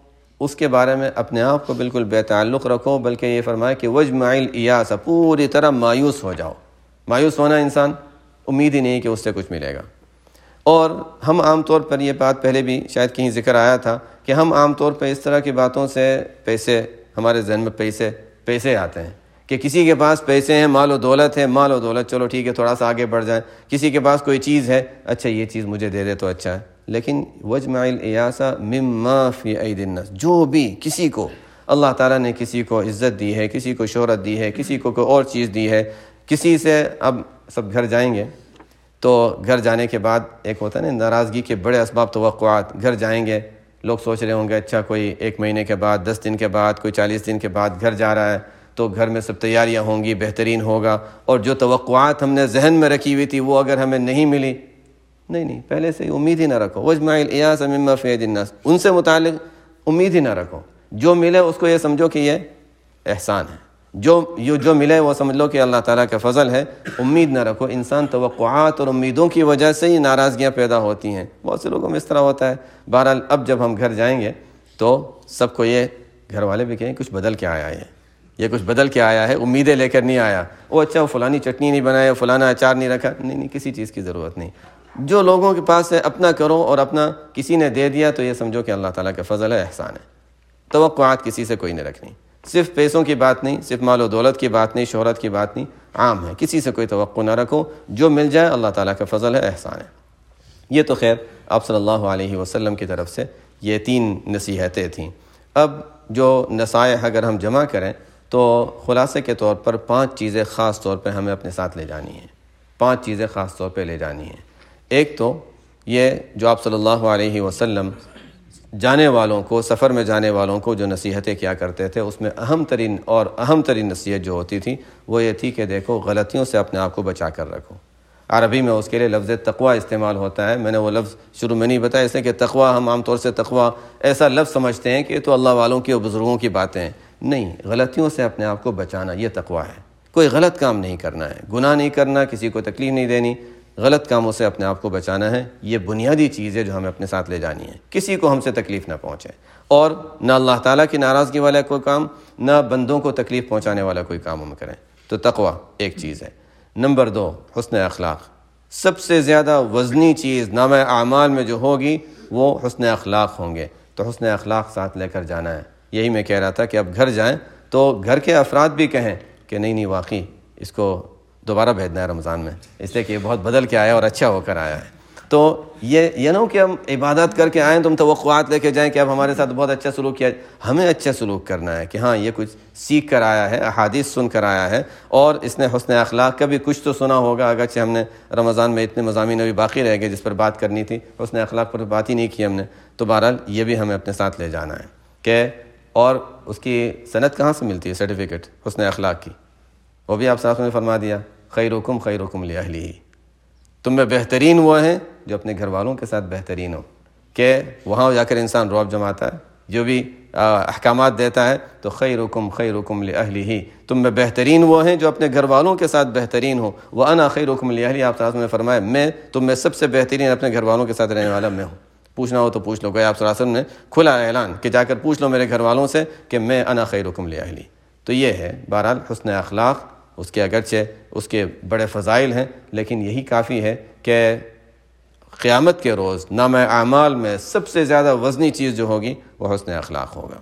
اس کے بارے میں اپنے آپ کو بالکل بے تعلق رکھو، بلکہ یہ فرمائے کہ وجمع الایاس، پوری طرح مایوس ہو جاؤ۔ مایوس ہونا، انسان امید ہی نہیں کہ اس سے کچھ ملے گا۔ اور ہم عام طور پر، یہ بات پہلے بھی شاید کہیں ذکر آیا تھا کہ ہم عام طور پہ اس طرح کی باتوں سے پیسے، ہمارے ذہن میں پیسے آتے ہیں کہ کسی کے پاس پیسے ہیں، مال و دولت ہے، مال و دولت چلو ٹھیک ہے تھوڑا سا آگے بڑھ جائیں، کسی کے پاس کوئی چیز ہے، اچھا یہ چیز مجھے دے دے تو اچھا ہے۔ لیکن وجمع الایاس مما فی ایدی الناس، جو بھی کسی کو اللہ تعالیٰ نے کسی کو عزت دی ہے، کسی کو شہرت دی ہے، کسی کو کوئی اور چیز دی ہے، کسی سے، اب سب گھر جائیں گے تو گھر جانے کے بعد ایک ہوتا ہے نا ناراضگی کے بڑے اسباب، توقعات، گھر جائیں گے لوگ سوچ رہے ہوں گے اچھا کوئی 1 مہینے کے بعد، 10 دن کے بعد، کوئی 40 دن کے بعد گھر جا رہا ہے تو گھر میں سب تیاریاں ہوں گی، بہترین ہوگا، اور جو توقعات ہم نے ذہن میں رکھی ہوئی تھی وہ اگر ہمیں نہیں ملی، نہیں، پہلے سے امید ہی نہ رکھو۔ وجمع الایاس مما فی ایدی الناس، ان سے متعلق امید ہی نہ رکھو، جو ملے اس کو یہ سمجھو کہ یہ احسان ہے، جو ملے وہ سمجھ لو کہ اللہ تعالیٰ کا فضل ہے، امید نہ رکھو۔ انسان توقعات اور امیدوں کی وجہ سے ہی ناراضگیاں پیدا ہوتی ہیں، بہت سے لوگوں میں اس طرح ہوتا ہے۔ بہرحال اب جب ہم گھر جائیں گے تو سب کو یہ، گھر والے بھی کہیں کچھ بدل کے آیا ہے، یہ کچھ بدل کے آیا ہے، امیدیں لے کر نہیں آیا، وہ اچھا وہ فلانی چٹنی نہیں بنایا، فلانا اچار نہیں رکھا، نہیں، کسی چیز کی ضرورت نہیں۔ جو لوگوں کے پاس ہے اپنا کرو، اور اپنا کسی نے دے دیا تو یہ سمجھو کہ اللہ تعالیٰ کا فضل ہے، احسان ہے۔ توقعات کسی سے کوئی نہیں رکھنی، صرف پیسوں کی بات نہیں، صرف مال و دولت کی بات نہیں، شہرت کی بات نہیں، عام ہے، کسی سے کوئی توقع نہ رکھو، جو مل جائے اللہ تعالیٰ کا فضل ہے، احسان ہے۔ یہ تو خیر آپ صلی اللہ علیہ وسلم کی طرف سے یہ 3 نصیحتیں تھیں۔ اب جو نصائح اگر ہم جمع کریں تو خلاصے کے طور پر 5 چیزیں خاص طور پہ ہمیں اپنے ساتھ لے جانی ہیں، 5 چیزیں خاص طور پہ لے جانی ہیں۔ ایک تو یہ جو آپ صلی اللہ علیہ وسلم جانے والوں کو، سفر میں جانے والوں کو جو نصیحتیں کیا کرتے تھے، اس میں اہم ترین نصیحت جو ہوتی تھی وہ یہ تھی کہ دیکھو غلطیوں سے اپنے آپ کو بچا کر رکھو۔ عربی میں اس کے لیے لفظ تقوی استعمال ہوتا ہے، میں نے وہ لفظ شروع میں نہیں بتایا، اس لیے کہ تقوی ہم عام طور سے تقوی ایسا لفظ سمجھتے ہیں کہ تو اللہ والوں کی اور بزرگوں کی باتیں ہیں، نہیں، غلطیوں سے اپنے آپ کو بچانا یہ تقوی ہے۔ کوئی غلط کام نہیں کرنا ہے، گناہ نہیں کرنا، کسی کو تکلیف نہیں دینی، غلط کاموں سے اپنے آپ کو بچانا ہے، یہ بنیادی چیز ہے جو ہمیں اپنے ساتھ لے جانی ہے، کسی کو ہم سے تکلیف نہ پہنچے، اور نہ اللہ تعالیٰ کی ناراضگی والا کوئی کام، نہ بندوں کو تکلیف پہنچانے والا کوئی کام ہم کریں۔ تو تقوی ایک چیز ہے۔ نمبر 2 حسن اخلاق، سب سے زیادہ وزنی چیز نامہ اعمال میں جو ہوگی وہ حسن اخلاق ہوں گے، تو حسن اخلاق ساتھ لے کر جانا ہے۔ یہی میں کہہ رہا تھا کہ اب گھر جائیں تو گھر کے افراد بھی کہیں کہ نہیں واقعی اس کو دوبارہ بھیجنا ہے رمضان میں، اس لیے کہ یہ بہت بدل کے آیا اور اچھا ہو کر آیا ہے۔ تو یہ نہ ہو کہ ہم عبادت کر کے آئیں، تم توقعات لے کے جائیں کہ اب ہمارے ساتھ بہت اچھا سلوک کیا، ہمیں اچھا سلوک کرنا ہے کہ ہاں یہ کچھ سیکھ کر آیا ہے، احادیث سن کر آیا ہے، اور اس نے حسن اخلاق کا بھی کچھ تو سنا ہوگا، اگرچہ ہم نے رمضان میں اتنے مضامین ابھی باقی رہ گئے جس پر بات کرنی تھی، حسن اخلاق پر بات ہی نہیں کی ہم نے، تو بہرحال یہ بھی ہمیں اپنے ساتھ لے جانا ہے کہ، اور اس کی سند کہاں سے ملتی ہے، سرٹیفکیٹ حسن اخلاق کی، وہ بھی آپ صاحب نے فرما دیا خیرکم خیرکم لأہلہ، تم میں بہترین وہ ہیں جو اپنے گھر والوں کے ساتھ بہترین ہو، کہ وہاں جا کر انسان رعب جماتا ہے، جو بھی احکامات دیتا ہے تو خیرکم خیرکم لأہلہ، تم میں بہترین وہ ہیں جو اپنے گھر والوں کے ساتھ بہترین ہو، وأنا خیرکم لأہلی، آپ صلی اللہ علیہ وسلم نے فرمایا میں تم میں سب سے بہترین اپنے گھر والوں کے ساتھ رہنے والا میں ہوں، پوچھنا ہو تو پوچھ لو، گئے آپ صلی اللہ علیہ وسلم نے کھلا اعلان کہ جا کر پوچھ لو میرے گھر والوں سے کہ میں انا خیرکم لأہلی۔ تو یہ ہے بہرحال حسن اخلاق، اس کے اگرچہ اس کے بڑے فضائل ہیں، لیکن یہی کافی ہے کہ قیامت کے روز نامہ اعمال میں سب سے زیادہ وزنی چیز جو ہوگی وہ حسن اخلاق ہوگا۔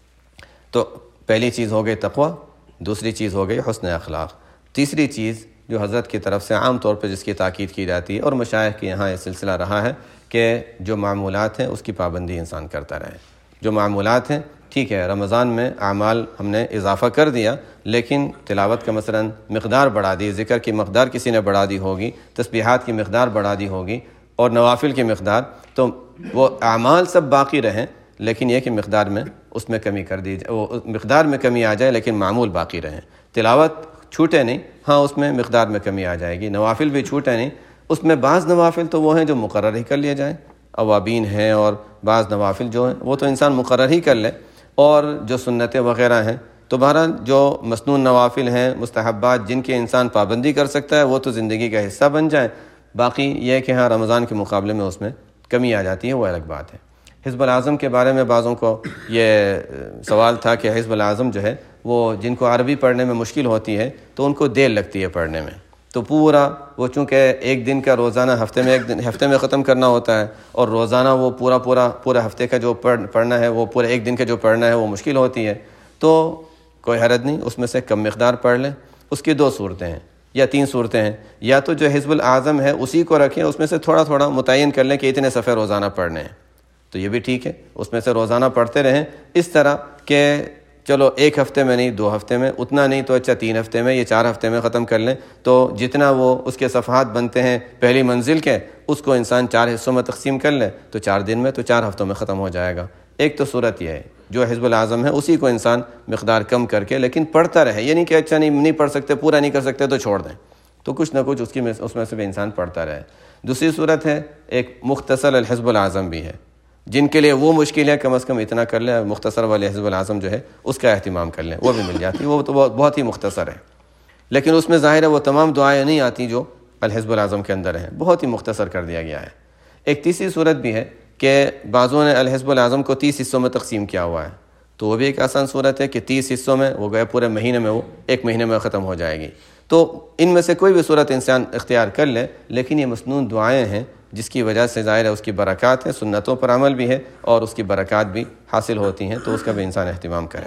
تو پہلی چیز ہو گئی تقوی، دوسری چیز ہو گئی حسن اخلاق، تیسری چیز جو حضرت کی طرف سے عام طور پہ جس کی تاکید کی جاتی ہے اور مشائخ کے یہاں یہ سلسلہ رہا ہے کہ جو معمولات ہیں اس کی پابندی انسان کرتا رہے۔ جو معمولات ہیں ٹھیک ہے، رمضان میں اعمال ہم نے اضافہ کر دیا، لیکن تلاوت کا مثلا مقدار بڑھا دی، ذکر کی مقدار کسی نے بڑھا دی ہوگی، تسبیحات کی مقدار بڑھا دی ہوگی اور نوافل کی مقدار، تو وہ اعمال سب باقی رہیں، لیکن یہ کہ مقدار میں اس میں کمی کر دی جائے، وہ مقدار میں کمی آ جائے لیکن معمول باقی رہیں۔ تلاوت چھوٹے نہیں، ہاں اس میں مقدار میں کمی آ جائے گی، نوافل بھی چھوٹے نہیں، اس میں بعض نوافل تو وہ ہیں جو مقرر ہی کر لیے جائیں، اوابین ہیں، اور بعض نوافل جو ہیں وہ تو انسان مقرر ہی کر لے، اور جو سنتیں وغیرہ ہیں تو بہرحال جو مسنون نوافل ہیں، مستحبات جن کے انسان پابندی کر سکتا ہے وہ تو زندگی کا حصہ بن جائیں، باقی یہ کہ ہاں رمضان کے مقابلے میں اس میں کمی آ جاتی ہے، وہ الگ بات ہے۔ حزب الاعظم کے بارے میں بعضوں کو یہ سوال تھا کہ حزب الاعظم جو ہے وہ جن کو عربی پڑھنے میں مشکل ہوتی ہے تو ان کو دیر لگتی ہے پڑھنے میں، تو پورا وہ چونکہ ایک دن کا روزانہ ہفتے میں ختم کرنا ہوتا ہے، اور روزانہ وہ پورا ہفتے کا جو پڑھنا ہے وہ پورے ایک دن کا جو پڑھنا ہے وہ مشکل ہوتی ہے، تو کوئی حرج نہیں، اس میں سے کم مقدار پڑھ لیں۔ اس کی 2 صورتیں ہیں یا 3 صورتیں ہیں، یا تو جو حزب الاعظم ہے اسی کو رکھیں، اس میں سے تھوڑا متعین کر لیں کہ اتنے صفحے روزانہ پڑھنے ہیں، تو یہ بھی ٹھیک ہے، اس میں سے روزانہ پڑھتے رہیں، اس طرح کہ چلو 1 ہفتے میں نہیں 2 ہفتے میں، اتنا نہیں تو اچھا 3 ہفتے میں یا 4 ہفتے میں ختم کر لیں، تو جتنا وہ اس کے صفحات بنتے ہیں پہلی منزل کے، اس کو انسان 4 حصوں میں تقسیم کر لے تو 4 دن میں تو 4 ہفتوں میں ختم ہو جائے گا۔ ایک تو صورت یہ ہے، جو حزب الاعظم ہے اسی کو انسان مقدار کم کر کے لیکن پڑھتا رہے، یہ نہیں کہ اچھا نہیں پڑھ سکتے، پورا نہیں کر سکتے تو چھوڑ دیں، تو کچھ نہ کچھ اس میں سے بھی انسان پڑھتا رہے۔ دوسری صورت ہے ایک مختصر الحزب الاعظم بھی ہے، جن کے لیے وہ مشکل ہے کم از کم اتنا کر لیں، مختصر والے حزب الاعظم جو ہے اس کا اہتمام کر لیں، وہ بھی مل جاتی ہے، وہ تو بہت ہی مختصر ہے، لیکن اس میں ظاہر ہے وہ تمام دعائیں نہیں آتی جو الحزب الاعظم کے اندر ہیں، بہت ہی مختصر کر دیا گیا ہے۔ ایک تیسری صورت بھی ہے کہ بعضوں نے الحزب الاعظم کو 30 حصوں میں تقسیم کیا ہوا ہے، تو وہ بھی ایک آسان صورت ہے کہ 30 حصوں میں وہ گئے پورے مہینے میں، وہ 1 مہینے میں ختم ہو جائے گی، تو ان میں سے کوئی بھی صورت انسان اختیار کر لے، لیکن یہ مسنون دعائیں ہیں جس کی وجہ سے ظاہر ہے اس کی برکات ہیں، سنتوں پر عمل بھی ہے اور اس کی برکات بھی حاصل ہوتی ہیں، تو اس کا بھی انسان اہتمام کرے۔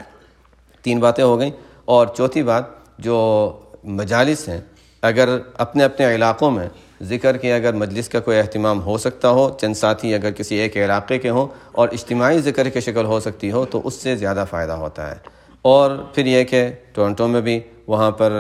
3 باتیں ہو گئیں، اور چوتھی بات جو مجالس ہیں، اگر اپنے علاقوں میں ذکر کے اگر مجلس کا کوئی اہتمام ہو سکتا ہو، چند ساتھی اگر کسی ایک علاقے کے ہوں اور اجتماعی ذکر کی شکل ہو سکتی ہو تو اس سے زیادہ فائدہ ہوتا ہے۔ اور پھر یہ کہ ٹورنٹو میں بھی وہاں پر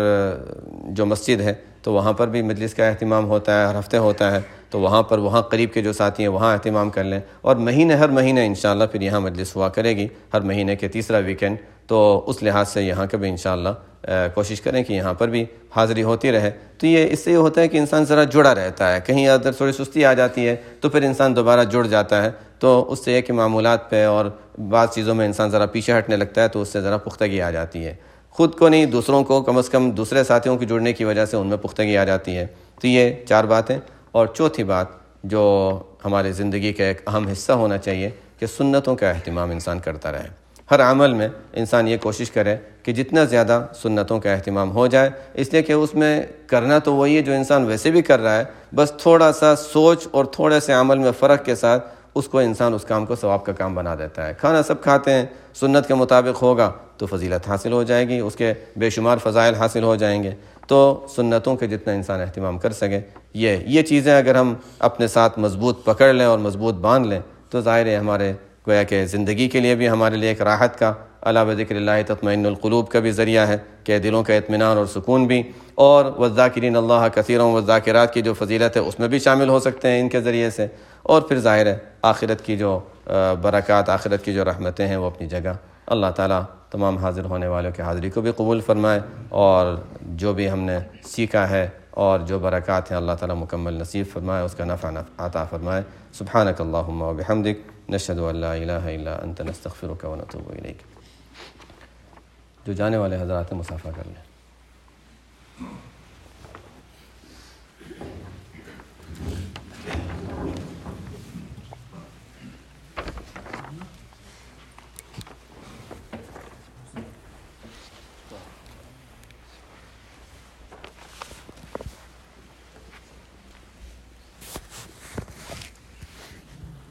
جو مسجد ہے تو وہاں پر بھی مجلس کا اہتمام ہوتا ہے، ہر ہفتے ہوتا ہے، تو وہاں قریب کے جو ساتھی ہیں وہاں اہتمام کر لیں، اور ہر مہینے انشاءاللہ پھر یہاں مجلس ہوا کرے گی، ہر مہینے کے تیسرا ویکنڈ، تو اس لحاظ سے یہاں کا بھی انشاءاللہ کوشش کریں کہ یہاں پر بھی حاضری ہوتی رہے، تو اس سے یہ ہوتا ہے کہ انسان ذرا جڑا رہتا ہے، کہیں ادھر تھوڑی سستی آ جاتی ہے تو پھر انسان دوبارہ جڑ جاتا ہے، تو اس سے یہ کہ معمولات پہ اور بعض چیزوں میں انسان ذرا پیچھے ہٹنے لگتا ہے، تو اس سے ذرا پختگی آ جاتی ہے، خود کو نہیں دوسروں کو، کم از کم دوسرے ساتھیوں کی جڑنے کی وجہ سے ان میں پختگی آ جاتی ہے۔ تو یہ 4 باتیں، اور چوتھی بات جو ہماری زندگی کا ایک اہم حصہ ہونا چاہیے کہ سنتوں کا اہتمام انسان کرتا رہے، ہر عمل میں انسان یہ کوشش کرے کہ جتنا زیادہ سنتوں کا اہتمام ہو جائے، اس لیے کہ اس میں کرنا تو وہی ہے جو انسان ویسے بھی کر رہا ہے، بس تھوڑا سا سوچ اور تھوڑے سے عمل میں فرق کے ساتھ اس کو انسان اس کام کو ثواب کا کام بنا دیتا ہے۔ کھانا سب کھاتے ہیں، سنت کے مطابق ہوگا تو فضیلت حاصل ہو جائے گی، اس کے بے شمار فضائل حاصل ہو جائیں گے، تو سنتوں کے جتنا انسان اہتمام کر سکے، یہ چیزیں اگر ہم اپنے ساتھ مضبوط پکڑ لیں اور مضبوط باندھ لیں تو ظاہر ہے ہمارے گویا کہ زندگی کے لیے بھی ہمارے لیے ایک راحت کا، الا بذکر اللہ تطمئن القلوب کا بھی ذریعہ ہے کہ دلوں کا اطمینان اور سکون بھی، اور والذاکرین اللہ کثیرا والذاکرات کی جو فضیلت ہے اس میں بھی شامل ہو سکتے ہیں ان کے ذریعے سے، اور پھر ظاہر ہے آخرت کی جو برکات، آخرت کی جو رحمتیں ہیں وہ اپنی جگہ۔ اللہ تعالیٰ تمام حاضر ہونے والوں کی حاضری کو بھی قبول فرمائے، اور جو بھی ہم نے سیکھا ہے اور جو برکات ہیں اللہ تعالیٰ مکمل نصیب فرمائے، اس کا نفع عطا فرمائے۔ سبحانک اللہم و بحمدک، نشہد ان لا الہ الا انت، نستغفرک و نتوب الیک۔ جو جانے والے حضرات مسافہ کر لیں۔